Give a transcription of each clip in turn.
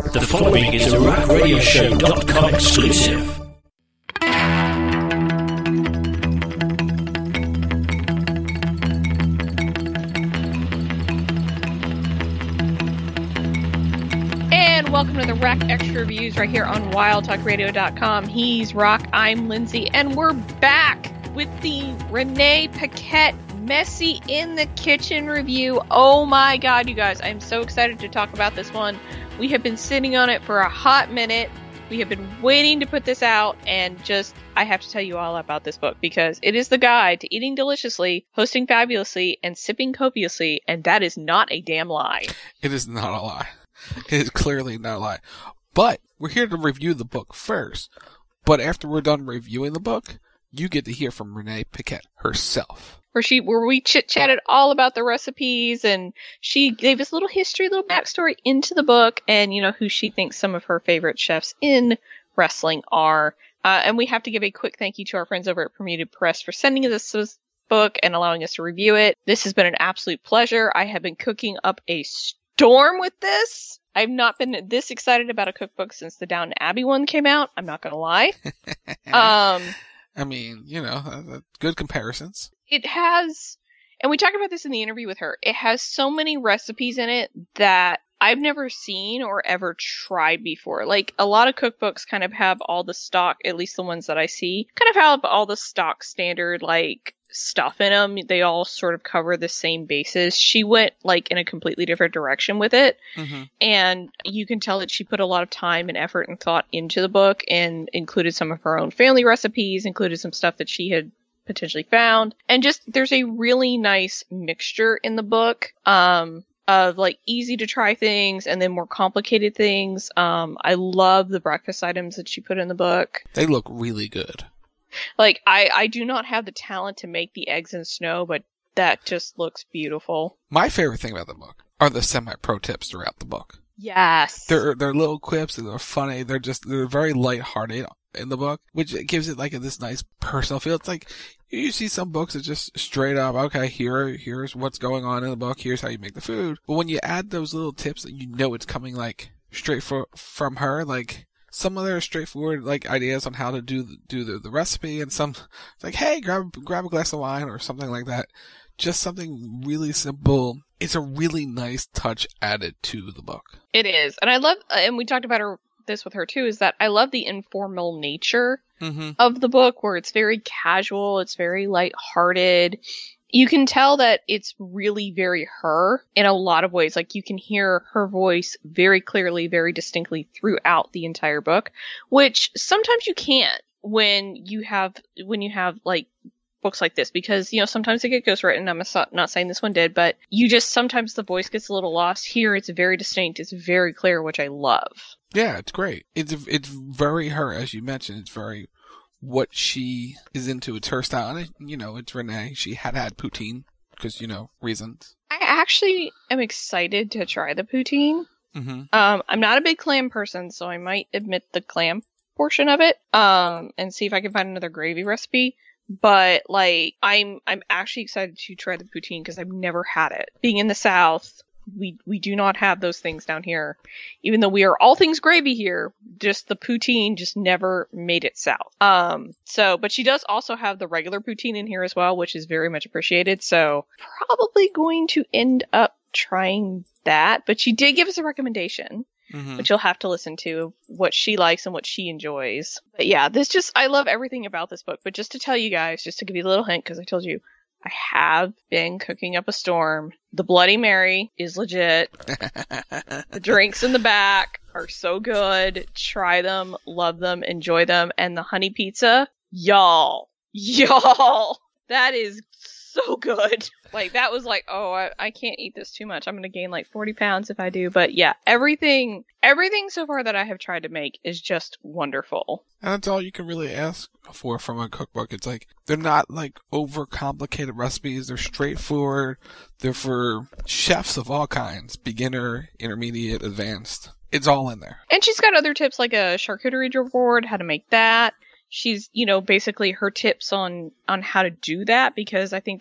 The following is a RackRadioShow.com exclusive. And welcome to the Rack Extra Reviews right here on WildTalkRadio.com. He's Rock, I'm Lindsay, and we're back with the Renee Paquette Messy in the Kitchen review. Oh my god, you guys, I'm so excited to talk about this one. We have been sitting on it for a hot minute. We have been waiting to put this out, and I have to tell you all about this book because it is the guide to eating deliciously, hosting fabulously, and sipping copiously, and that is not a damn lie. It is not a lie. It is clearly not a lie. But we're here to review the book first. But after we're done reviewing the book, you get to hear from Renee Paquette herself. Where we chit-chatted all about the recipes, and she gave us a little history, a little backstory into the book, and, you know, who she thinks some of her favorite chefs in wrestling are. And we have to give a quick thank you to our friends over at Bermuda Press for sending us this book and allowing us to review it. This has been an absolute pleasure. I have been cooking up a storm with this. I've not been this excited about a cookbook since the Downton Abbey one came out. I'm not going to lie. I mean, you know, good comparisons. It has, and we talked about this in the interview with her, it has so many recipes in it that I've never seen or ever tried before. Like, a lot of cookbooks kind of have all the stock, at least the ones that I see, kind of have all the stock standard, like, stuff in them. They all sort of cover the same bases. She went, like, in a completely different direction with it. Mm-hmm. And you can tell that she put a lot of time and effort and thought into the book and included some of her own family recipes, included some stuff that she had potentially found, and just there's a really nice mixture in the book of like easy to try things and then more complicated things. I love the breakfast items that she put in the book. They look really good. Like, I do not have the talent to make the eggs and snow, but that just looks beautiful. My favorite thing about the book are the semi-pro tips throughout the book. Yes. They're little quips and they're funny. They're very lighthearted in the book, which gives it like this nice personal feel. It's like you see some books that just straight up, okay, here's what's going on in the book, here's how you make the food. But when you add those little tips that you know it's coming like straight from her, like some of their straightforward like ideas on how to do the recipe, and some like, hey, grab a glass of wine or something like that. Just something really simple. It's a really nice touch added to the book. It is, and I love, and we talked about this with her too, is that I love the informal nature of the book, where it's very casual, it's very lighthearted. You can tell that it's really very her in a lot of ways. Like, you can hear her voice very clearly, very distinctly throughout the entire book, which sometimes you can't when you have like books like this, because, you know, sometimes they get ghostwritten. I'm not saying this one did, but sometimes the voice gets a little lost. Here, it's very distinct. It's very clear, which I love. Yeah, it's great. It's very her, as you mentioned. It's very what she is into. It's her style. And, you know, it's Renee. She had poutine because, you know, reasons. I actually am excited to try the poutine. Mm-hmm. I'm not a big clam person, so I might omit the clam portion of it and see if I can find another gravy recipe. But, like, I'm actually excited to try the poutine because I've never had it. Being in the South, we do not have those things down here. Even though we are all things gravy here, just the poutine just never made it south. But she does also have the regular poutine in here as well, which is very much appreciated. So probably going to end up trying that. But she did give us a recommendation. Mm-hmm. Which you'll have to listen to, what she likes and what she enjoys. But yeah, I love everything about this book. But just to tell you guys, just to give you a little hint, because I told you, I have been cooking up a storm. The Bloody Mary is legit. The drinks in the back are so good. Try them, love them, enjoy them. And the honey pizza, y'all, that is so good. Like, that was like, oh, I can't eat this too much. I'm going to gain like 40 pounds if I do. But yeah, everything so far that I have tried to make is just wonderful. And that's all you can really ask for from a cookbook. It's like, they're not like overcomplicated recipes. They're straightforward. They're for chefs of all kinds. Beginner, intermediate, advanced. It's all in there. And she's got other tips like a charcuterie board, how to make that. She's, you know, basically her tips on how to do that, because I think that's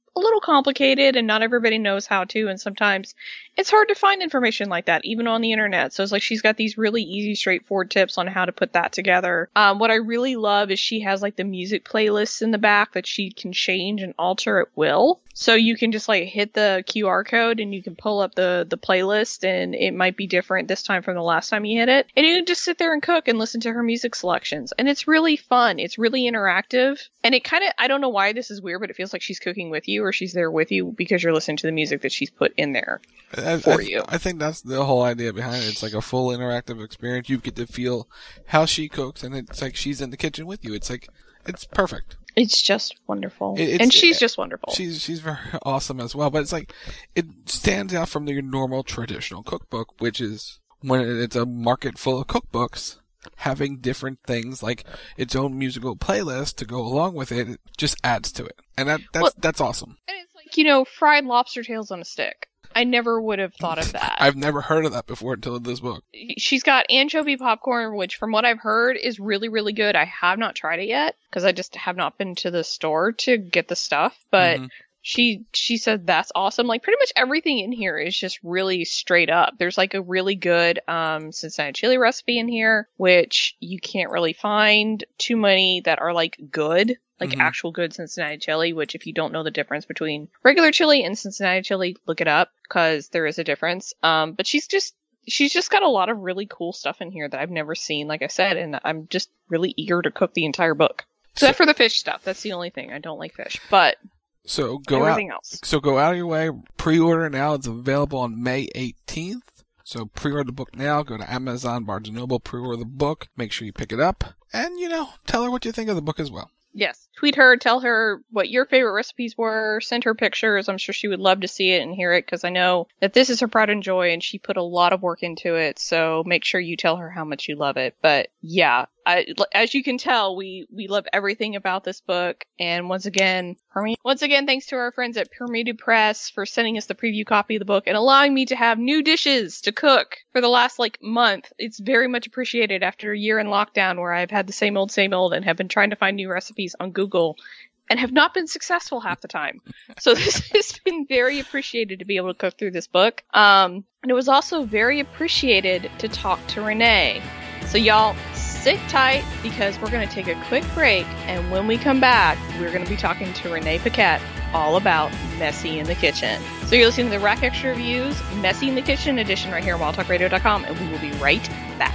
a little complicated and not everybody knows how to, and sometimes it's hard to find information like that, even on the internet. So it's like she's got these really easy, straightforward tips on how to put that together. What I really love is she has like the music playlists in the back that she can change and alter at will. So you can just like hit the QR code and you can pull up the playlist, and it might be different this time from the last time you hit it. And you can just sit there and cook and listen to her music selections. And it's really fun. It's really interactive. And it kind of, I don't know why this is weird, but it feels like she's cooking with you or she's there with you because you're listening to the music that she's put in there for you. I think that's the whole idea behind it. It's like a full interactive experience. You get to feel how she cooks, and it's like she's in the kitchen with you. It's like, it's perfect. It's just wonderful. And she's just wonderful. She's very awesome as well. But it's like, it stands out from your normal traditional cookbook, which is when it's a market full of cookbooks, having different things like its own musical playlist to go along with it, it just adds to it. And that's awesome. And it's like, fried lobster tails on a stick. I never would have thought of that. I've never heard of that before until this book. She's got anchovy popcorn, which from what I've heard is really, really good. I have not tried it yet because I just have not been to the store to get the stuff. But she said that's awesome. Like pretty much everything in here is just really straight up. There's like a really good Cincinnati chili recipe in here, which you can't really find too many that are like good. Like actual good Cincinnati chili, which if you don't know the difference between regular chili and Cincinnati chili, look it up because there is a difference. But she's just got a lot of really cool stuff in here that I've never seen, like I said, and I'm just really eager to cook the entire book. Except for the fish stuff. That's the only thing. I don't like fish, but everything else. So go out of your way. Pre-order now. It's available on May 18th. So pre-order the book now. Go to Amazon, Barnes & Noble, pre-order the book. Make sure you pick it up. And, tell her what you think of the book as well. Yes. Tweet her, tell her what your favorite recipes were, send her pictures. I'm sure she would love to see it and hear it because I know that this is her pride and joy and she put a lot of work into it. So make sure you tell her how much you love it. But yeah, as you can tell, we love everything about this book. And once again, thanks to our friends at Pure Media Press for sending us the preview copy of the book and allowing me to have new dishes to cook for the last month. It's very much appreciated after a year in lockdown where I've had the same old and have been trying to find new recipes on Google and have not been successful half the time. So this has been very appreciated to be able to cook through this book. And it was also very appreciated to talk to Renee. So y'all sit tight because we're going to take a quick break. And when we come back, we're going to be talking to Renee Paquette all about Messy in the Kitchen. So you're listening to the Rack Extra Reviews, Messy in the Kitchen edition right here on WildTalkRadio.com. And we will be right back.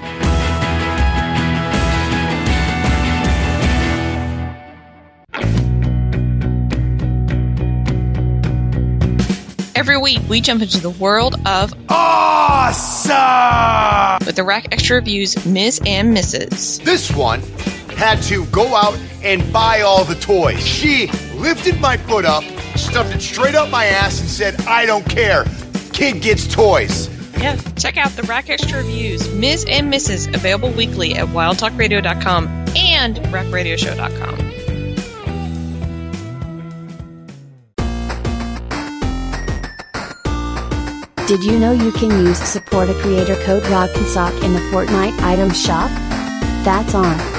Every week, we jump into the world of awesome with the Rack Extra Reviews Ms. and Mrs. This one had to go out and buy all the toys. She lifted my foot up, stuffed it straight up my ass, and said, I don't care. Kid gets toys. Yeah, check out the Rack Extra Reviews Ms. and Mrs. available weekly at WildTalkRadio.com and RackRadioshow.com. Did you know you can use Support a Creator code ROCK'n'SOCK in the Fortnite item shop? That's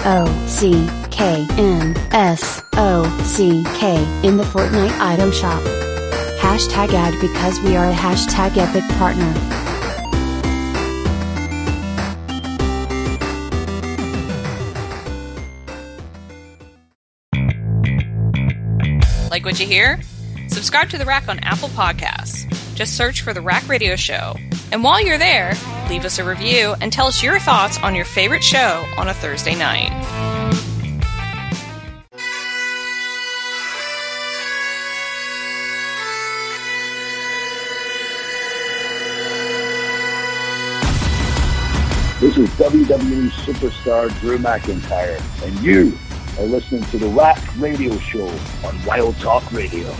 ROCKNSOCK in the Fortnite item shop. Hashtag ad because we are a hashtag epic partner. Like what you hear? Subscribe to The Rack on Apple Podcasts. Just search for The Rack Radio Show. And while you're there, leave us a review and tell us your thoughts on your favorite show on a Thursday night. This is WWE superstar Drew McIntyre, and you are listening to The Rack Radio Show on Wild Talk Radio.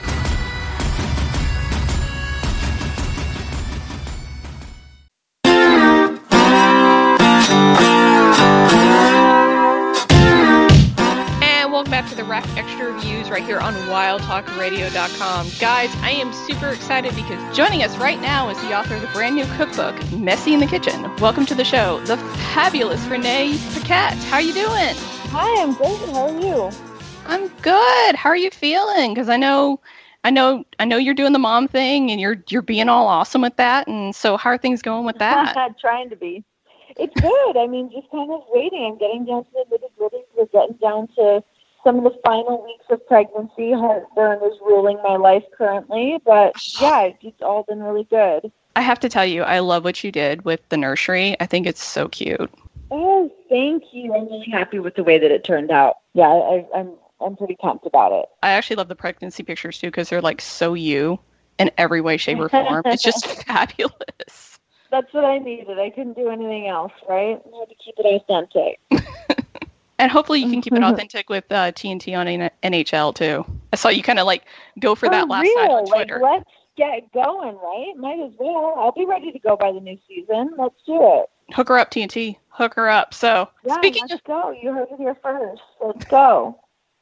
Back to the Rack Extra Reviews right here on WildTalkRadio.com. Guys, I am super excited because joining us right now is the author of the brand new cookbook, Messy in the Kitchen. Welcome to the show, the fabulous Renee Paquette. How are you doing? Hi, I'm great. How are you? I'm good. How are you feeling? Because I know you're doing the mom thing, and you're being all awesome with that. And so, how are things going with that? Trying to be. It's good. I mean, just kind of waiting. I'm getting down to the nitty-gritty. We're getting down to some of the final weeks of pregnancy. Heartburn is ruling my life currently, but yeah, it's all been really good. I have to tell you, I love what you did with the nursery. I think it's so cute. Oh, thank you. I'm really happy with the way that it turned out. Yeah, I'm pretty pumped about it. I actually love the pregnancy pictures too, because they're like so you in every way, shape, or form. It's just fabulous. That's what I needed. I couldn't do anything else, right? I had to keep it authentic. And hopefully you can keep it authentic with TNT on NHL too. I saw you kind of like go for that last night on Twitter. Like, let's get going, right? Might as well. I'll be ready to go by the new season. Let's do it. Hook her up, TNT. Hook her up. So yeah, let's go. You heard it here first. Let's go.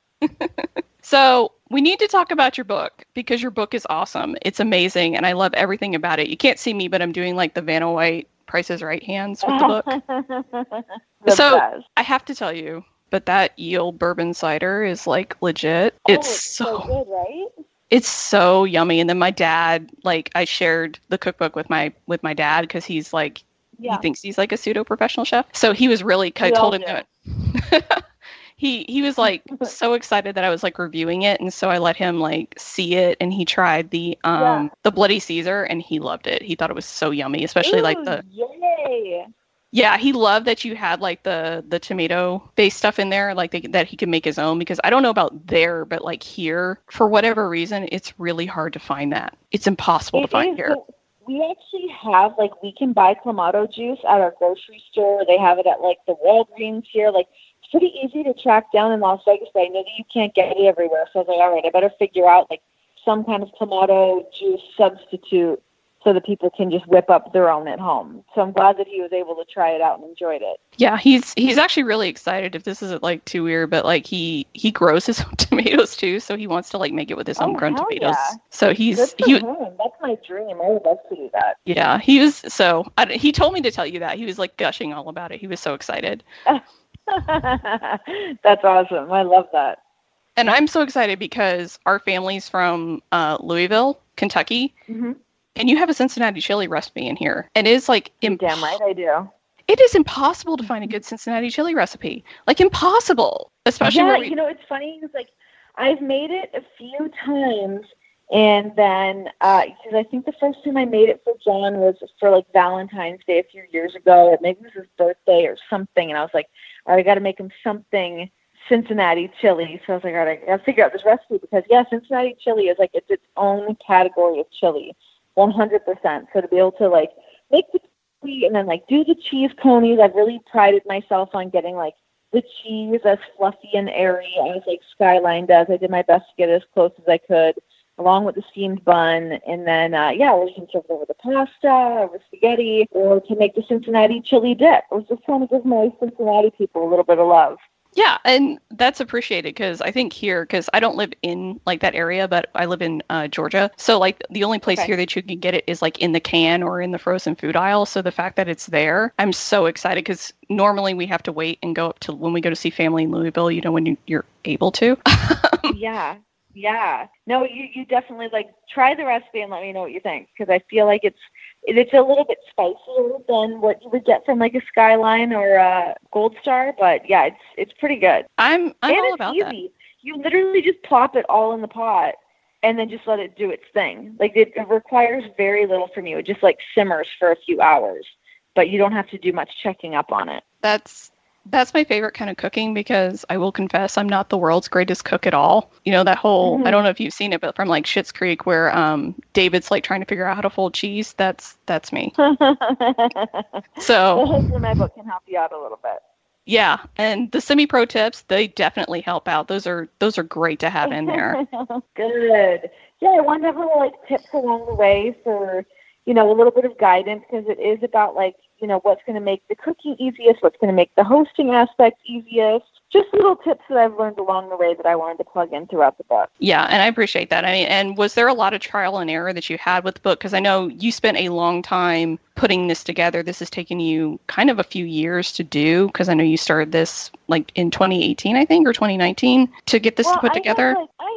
So we need to talk about your book, because your book is awesome. It's amazing, and I love everything about it. You can't see me, but I'm doing like the Vanna White Price is Right hands with the book. So best. I have to tell you, but that Yale bourbon cider is like legit. It's so good, right? It's so yummy. And then my dad, like, I shared the cookbook with my dad, because he's like, he thinks he's like a pseudo professional chef. So he was really, I told him that. He was like so excited that I was like reviewing it, and so I let him like see it, and he tried the Bloody Caesar, and he loved it. He thought it was so yummy, especially like the yay. Yeah, he loved that you had like the tomato based stuff in there, like that he could make his own, because I don't know about there, but like here, for whatever reason, it's really hard to find that. It's impossible to find here. We actually have, like, we can buy Clamato juice at our grocery store. They have it at like the Walgreens here. Like, pretty easy to track down in Las Vegas, but I know that you can't get it everywhere. So I was like, all right, I better figure out like some kind of Clamato juice substitute so that people can just whip up their own at home. So I'm glad that he was able to try it out and enjoyed it. Yeah, he's actually really excited, if this isn't like too weird, but like he grows his own tomatoes too, so he wants to like make it with his own grown tomatoes. Yeah. So that's my dream. I would love to do that. Yeah, he told me to tell you that. He was like gushing all about it. He was so excited. That's awesome. I love that. And I'm so excited because our family's from Louisville, Kentucky. Mm-hmm. And you have a Cincinnati chili recipe in here. And it is like damn right I do. It is impossible to find a good Cincinnati chili recipe. Like, impossible. Especially you know, it's funny. It's like I've made it a few times, and then because I think the first time I made it for John was for like Valentine's Day a few years ago. Maybe it was his birthday or something, and I was like, all right, I got to make him something Cincinnati chili. So I was like, all right, I got to figure out this recipe, because Cincinnati chili is like, it's its own category of chili, 100%. So to be able to like make the chili and then like do the cheese conies, I've really prided myself on getting like the cheese as fluffy and airy as like Skyline does. I did my best to get it as close as I could, along with the steamed bun. And then, or you can serve it over the pasta, over spaghetti, or to make the Cincinnati chili dip. I was just trying to give my Cincinnati people a little bit of love. Yeah, and that's appreciated, because I think here, because I don't live in like that area, but I live in Georgia. So like the only place here that you can get it is like in the can or in the frozen food aisle. So the fact that it's there, I'm so excited, because normally we have to wait and go up to when we go to see family in Louisville, when you're able to. Yeah. No, you definitely like try the recipe and let me know what you think, because I feel like it's a little bit spicier than what you would get from like a Skyline or a Gold Star, but yeah, it's pretty good. I'm all about easy. That. You literally just plop it all in the pot and then just let it do its thing. Like it requires very little from you. It just like simmers for a few hours, but you don't have to do much checking up on it. That's my favorite kind of cooking, because I will confess I'm not the world's greatest cook at all. That whole, I don't know if you've seen it, but from like Schitt's Creek, where David's like trying to figure out how to fold cheese. That's me. So the husband in my book can help you out a little bit. Yeah, and the semi-pro tips, they definitely help out. Those are great to have in there. Good. Yeah, I want to have little like tips along the way for, a little bit of guidance, because it is about like, you know, what's going to make the cooking easiest, what's going to make the hosting aspect easiest. Just little tips that I've learned along the way that I wanted to plug in throughout the book. Yeah, and I appreciate that. I mean, and was there a lot of trial and error that you had with the book? Because I know you spent a long time putting this together. This has taken you kind of a few years to do, because I know you started this like in 2018, I think, or 2019 to get this put together.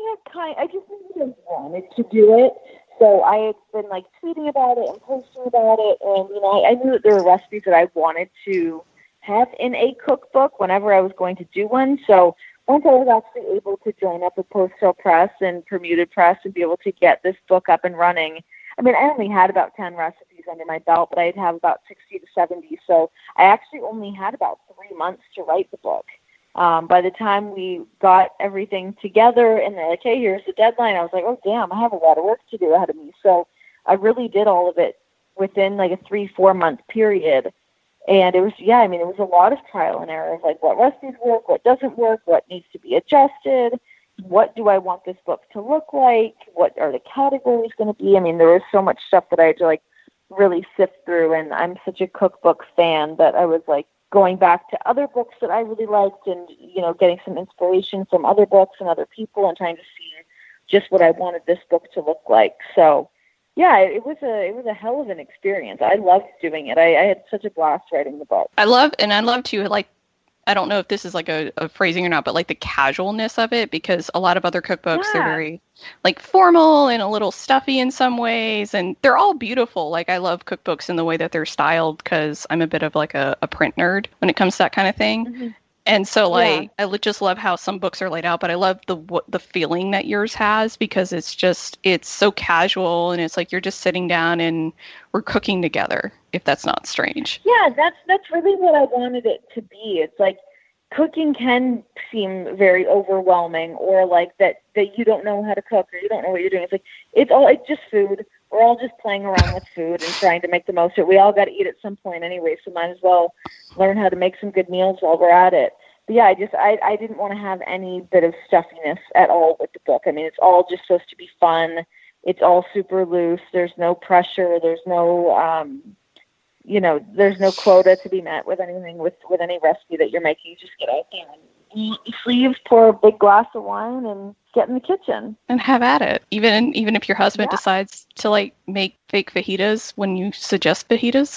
I just wanted to do it. So I had been like tweeting about it and posting about it. And, you know, I knew that there were recipes that I wanted to have in a cookbook whenever I was going to do one. So once I was actually able to join up with Postal Press and Permuted Press and be able to get this book up and running, I mean, I only had about 10 recipes under my belt, but I'd have about 60 to 70. So I actually only had about 3 months to write the book. By the time we got everything together and they're like, hey, here's the deadline, I was like, oh, damn, I have a lot of work to do ahead of me. So I really did all of it within like a 3-4 month period. And it was, it was a lot of trial and error of like what recipes work, what doesn't work, what needs to be adjusted, what do I want this book to look like, what are the categories going to be. I mean, there was so much stuff that I had to like really sift through. And I'm such a cookbook fan that I was like going back to other books that I really liked and, you know, getting some inspiration from other books and other people and trying to see just what I wanted this book to look like. So, yeah, it was a hell of an experience. I loved doing it. I had such a blast writing the book. I love to, like, I don't know if this is like a phrasing or not, but like the casualness of it, because a lot of other cookbooks, they're very like formal and a little stuffy in some ways, and they're all beautiful. Like, I love cookbooks in the way that they're styled, because I'm a bit of like a print nerd when it comes to that kind of thing. Mm-hmm. And so, like, I just love how some books are laid out, but I love the feeling that yours has, because it's so casual, and it's like you're just sitting down and we're cooking together, if that's not strange. Yeah, that's really what I wanted it to be. It's like cooking can seem very overwhelming, or like that you don't know how to cook, or you don't know what you're doing. It's like it's just food. We're all just playing around with food and trying to make the most of it. We all got to eat at some point anyway, so might as well learn how to make some good meals while we're at it. But yeah, I didn't want to have any bit of stuffiness at all with the book. I mean, it's all just supposed to be fun. It's all super loose. There's no pressure. There's no, there's no quota to be met with anything, with any recipe that you're making. You just get out there and eat sleeves, pour a big glass of wine, and get in the kitchen and have at it. Even if your husband decides to like make fake fajitas when you suggest fajitas.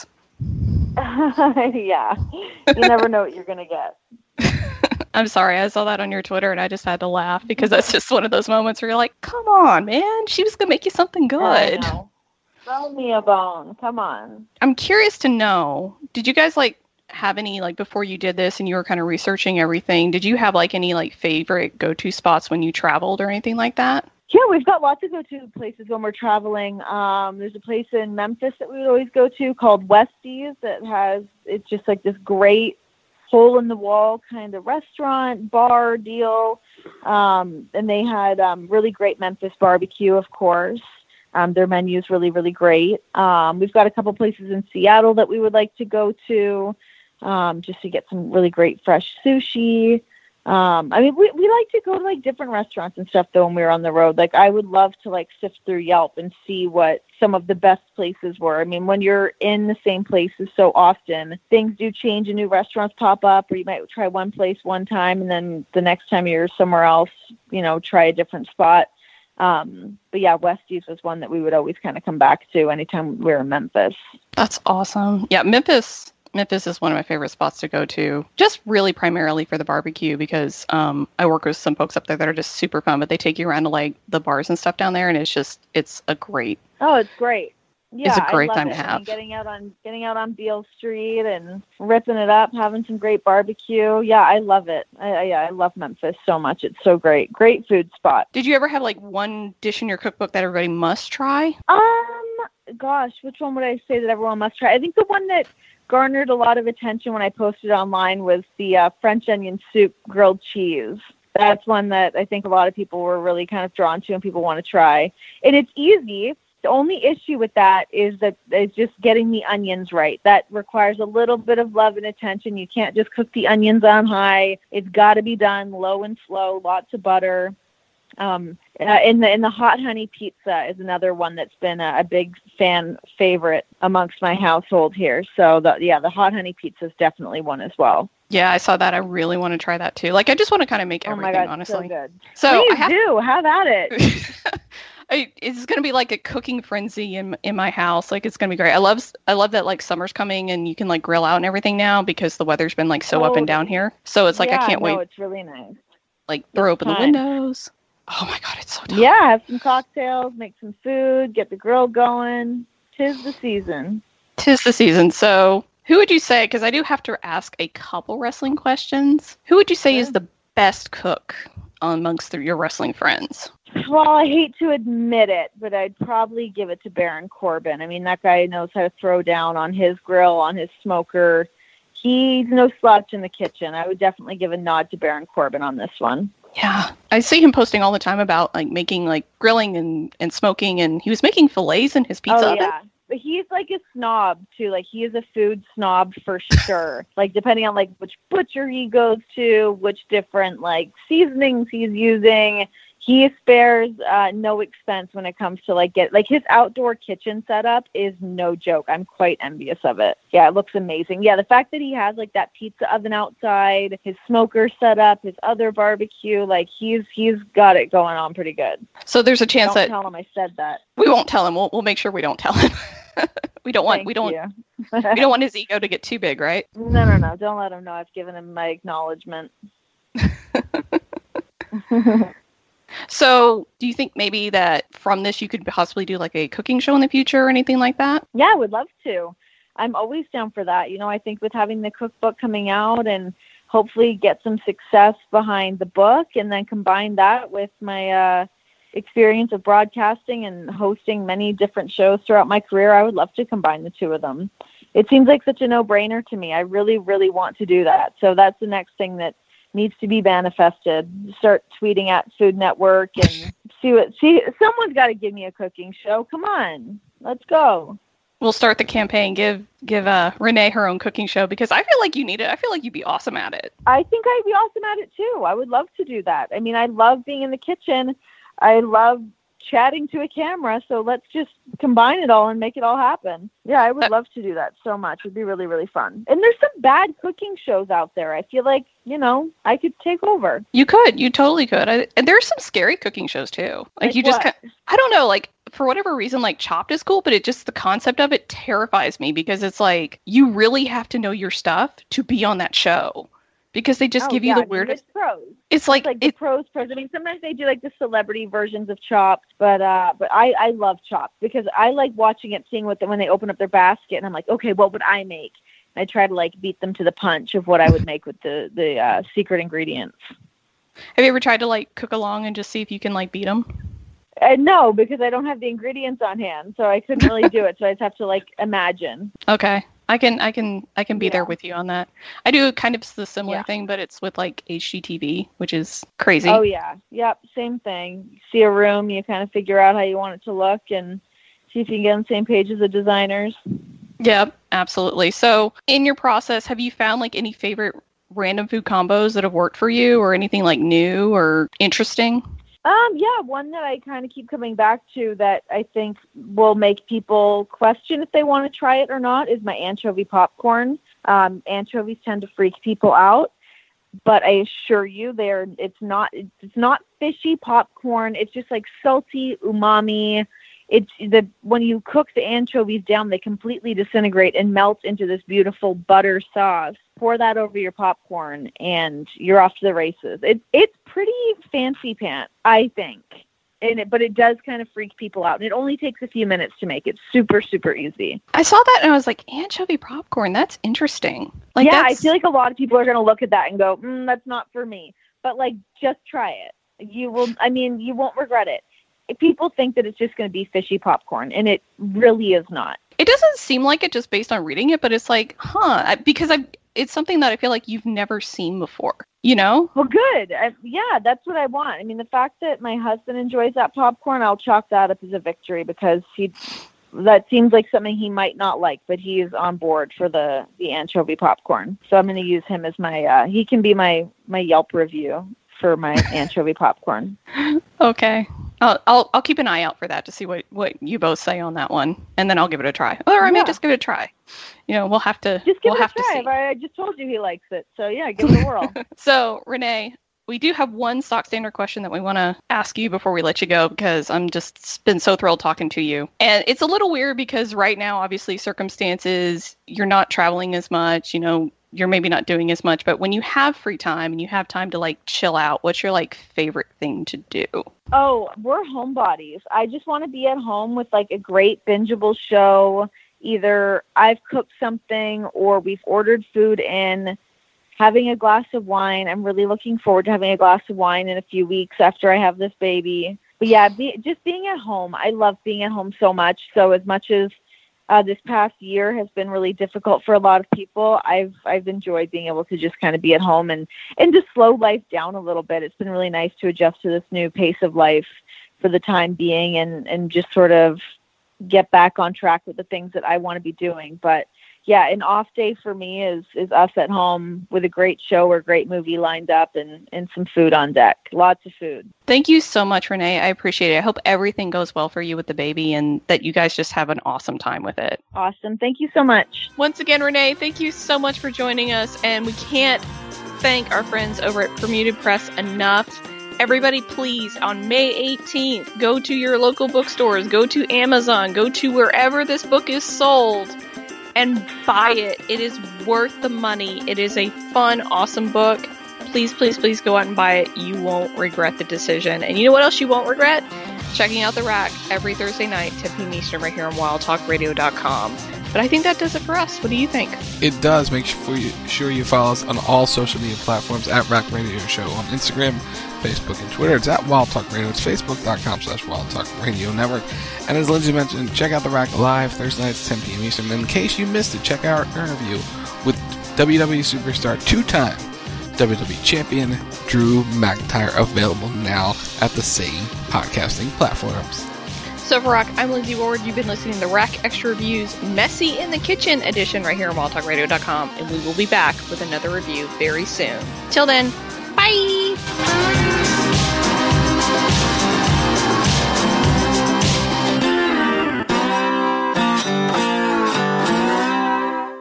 Yeah, you never know what you're gonna get. I'm sorry, I saw that on your Twitter and I just had to laugh, because that's just one of those moments where you're like, come on, man, she was gonna make you something good. Throw me a bone, come on. I'm curious to know, did you guys like have any, like, before you did this and you were kind of researching everything, did you have like any like favorite go-to spots when you traveled or anything like that? Yeah, we've got lots of go-to places when we're traveling. There's a place in Memphis that we would always go to called Westie's it's just like this great hole-in-the-wall kind of restaurant, bar deal. And they had really great Memphis barbecue, of course. Their menu is really, really great. We've got a couple places in Seattle that we would like to go to, just to get some really great fresh sushi. I mean, we like to go to like different restaurants and stuff though when we were on the road. Like, I would love to like sift through Yelp and see what some of the best places were. I mean, when you're in the same places so often, things do change and new restaurants pop up, or you might try one place one time and then the next time you're somewhere else, try a different spot. But yeah, Westie's was one that we would always kind of come back to anytime we were in Memphis. That's awesome. Yeah, Memphis is one of my favorite spots to go to, just really primarily for the barbecue, because I work with some folks up there that are just super fun, but they take you around to like the bars and stuff down there, and it's a great. Oh, it's great. Yeah, it's a great time to have. I mean, getting out on Beale Street and ripping it up, having some great barbecue. Yeah, I love it. I love Memphis so much. It's so great. Great food spot. Did you ever have like one dish in your cookbook that everybody must try? Gosh, which one would I say that everyone must try? I think the one that garnered a lot of attention when I posted online was the French onion soup grilled cheese. That's one that I think a lot of people were really kind of drawn to and people want to try. And it's easy. The only issue with that is that it's just getting the onions right. That requires a little bit of love and attention. You can't just cook the onions on high. It's got to be done low and slow, lots of butter. In the hot honey pizza is another one that's been a big fan favorite amongst my household here. So the hot honey pizza is definitely one as well. Yeah, I saw that. I really want to try that too. Like, I just want to kind of make everything, oh my God, honestly. So good. So Please do. Have at it. It's going to be like a cooking frenzy in my house. Like, it's going to be great. I love that, like, summer's coming and you can, like, grill out and everything now because the weather's been, like, so up and down here. So it's like, I can't wait. It's really nice. Like, throw open the windows. Oh my God, it's so tough. Yeah, have some cocktails, make some food, get the grill going. 'Tis the season. 'Tis the season. So who would you say, because I do have to ask a couple wrestling questions, who would you say is the best cook amongst your wrestling friends? Well, I hate to admit it, but I'd probably give it to Baron Corbin. I mean, that guy knows how to throw down on his grill, on his smoker. He's no slouch in the kitchen. I would definitely give a nod to Baron Corbin on this one. Yeah, I see him posting all the time about, like, making, like, grilling and smoking, and he was making fillets in his pizza oven. Yeah. But he's like a snob too. Like, he is a food snob for sure. Like, depending on like which butcher he goes to, which different like seasonings he's using, he spares no expense when it comes to like his outdoor kitchen setup is no joke. I'm quite envious of it. Yeah, it looks amazing. Yeah, the fact that he has like that pizza oven outside, his smoker set up, his other barbecue, like he's got it going on pretty good. So there's a chance Don't tell him I said that. We won't tell him. We'll make sure we don't tell him. we don't want his ego to get too big, right? No. Don't let him know I've given him my acknowledgement. So do you think maybe that from this you could possibly do like a cooking show in the future or anything like that? Yeah, I would love to. I'm always down for that. You know, I think with having the cookbook coming out and hopefully get some success behind the book and then combine that with my experience of broadcasting and hosting many different shows throughout my career, I would love to combine the two of them. It seems like such a no-brainer to me. I really, really want to do that. So that's the next thing that needs to be manifested. Start tweeting at Food Network and see someone's got to give me a cooking show. Come on, let's go. We'll start the campaign. Give Renee her own cooking show because I feel like you need it. I feel like you'd be awesome at it. I think I'd be awesome at it too. I would love to do that. I mean, I love being in the kitchen. I love chatting to a camera. So let's just combine it all and make it all happen. Yeah, I would love to do that so much. It'd be really, really fun. And there's some bad cooking shows out there. I feel like, you know, I could take over. You could. You totally could. And there's some scary cooking shows too. Like you just, I don't know, like for whatever reason, like Chopped is cool, but it just, the concept of it terrifies me because it's like, you really have to know your stuff to be on that show. Because they just give you the weirdest. It's pros. It's like the pros. I mean, sometimes they do like the celebrity versions of Chopped, but I love Chopped because I like watching it, seeing what when they open up their basket, and I'm like, okay, what would I make? And I try to like beat them to the punch of what I would make with the secret ingredients. Have you ever tried to like cook along and just see if you can like beat them? No, because I don't have the ingredients on hand, so I couldn't really do it. So I just have to like imagine. Okay. I can be there with you on that. I do kind of the similar thing, but it's with like HGTV, which is crazy. Oh yeah. Yep. Same thing. You see a room, you kind of figure out how you want it to look and see if you can get on the same page as the designers. Yep, absolutely. So in your process, have you found like any favorite random food combos that have worked for you or anything like new or interesting? Yeah, one that I kind of keep coming back to that I think will make people question if they want to try it or not is my anchovy popcorn. Anchovies tend to freak people out, but I assure you it's not fishy popcorn. It's just like salty umami. When you cook the anchovies down, they completely disintegrate and melt into this beautiful butter sauce. Pour that over your popcorn, and you're off to the races. It's pretty fancy pants, I think, but it does kind of freak people out. And it only takes a few minutes to make. It's super, super easy. I saw that and I was like, anchovy popcorn. That's interesting. Like, yeah, I feel like a lot of people are going to look at that and go, "That's not for me." But like, just try it. You won't regret it. People think that it's just going to be fishy popcorn, and it really is not. It doesn't seem like it just based on reading it, but it's like, because it's something that I feel like you've never seen before, you know? Well, good. Yeah, that's what I want. I mean, the fact that my husband enjoys that popcorn, I'll chalk that up as a victory because that seems like something he might not like, but he is on board for the anchovy popcorn. So I'm going to use him as my, he can be my Yelp review for my anchovy popcorn. Okay. I'll keep an eye out for that to see what you both say on that one, and then I'll give it a try. Or I may just give it a try. We'll have to. Just give it a try. I just told you he likes it, so yeah, give it a whirl. So Renee, we do have one stock standard question that we want to ask you before we let you go, because I'm just been so thrilled talking to you. And it's a little weird because right now, obviously, circumstances, you're not traveling as much, you're maybe not doing as much, but when you have free time and you have time to like chill out, what's your like favorite thing to do? Oh, we're homebodies. I just want to be at home with like a great bingeable show. Either I've cooked something or we've ordered food in, having a glass of wine. I'm really looking forward to having a glass of wine in a few weeks after I have this baby. But yeah, just being at home. I love being at home so much. So as much as this past year has been really difficult for a lot of people, I've enjoyed being able to just kind of be at home and just slow life down a little bit. It's been really nice to adjust to this new pace of life for the time being and just sort of get back on track with the things that I want to be doing. But yeah, an off day for me is us at home with a great show or great movie lined up and some food on deck. Lots of food. Thank you so much, Renee. I appreciate it. I hope everything goes well for you with the baby and that you guys just have an awesome time with it. Awesome. Thank you so much. Once again, Renee, thank you so much for joining us. And we can't thank our friends over at Bermuda Press enough. Everybody, please, on May 18th, go to your local bookstores, go to Amazon, go to wherever this book is sold, and buy it. It is worth the money. It is a fun, awesome book. Please, please, please go out and buy it. You won't regret the decision. And you know what else you won't regret? Checking out The Rack every Thursday night, 10 p.m. Eastern, right here on wildtalkradio.com. But I think that does it for us. What do you think? It does. Make sure you follow us on all social media platforms at Rack Radio Show on Instagram, Facebook, and Twitter. It's at Wild Talk Radio. It's facebook.com/Wild Talk Radio Network. And as Lindsay mentioned, check out The Rack live Thursday nights, 10 p.m. Eastern. And in case you missed it, check out our interview with WWE Superstar, two-time WWE Champion Drew McIntyre, available now at the same podcasting platforms. So for Rack, I'm Lindsay Ward. You've been listening to the Rack Extra Reviews Messy in the Kitchen edition right here on wildtalkradio.com. And we will be back with another review very soon. Till then,